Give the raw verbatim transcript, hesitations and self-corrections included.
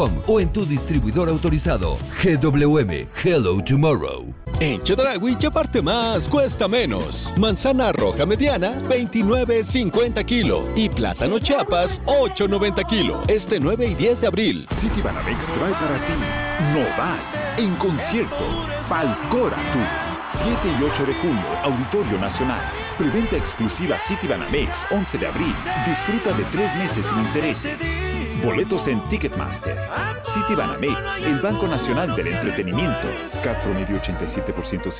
o en tu distribuidor autorizado. G W M, Hello Tomorrow. En Chedraui, llevarte más cuesta menos. Manzana roja mediana, veintinueve cincuenta kilo. Y plátano Chiapas, ocho noventa kilo. Este nueve y diez de abril. Citibanamex trae para ti Nodal en concierto. Palcora Tour. siete y ocho de julio, Auditorio Nacional. Preventa exclusiva Citibanamex, once de abril. Disfruta de tres meses sin intereses. Boletos en Ticketmaster. Citibanamex, el Banco Nacional del Entretenimiento. C A T promedio ochenta y siete por ciento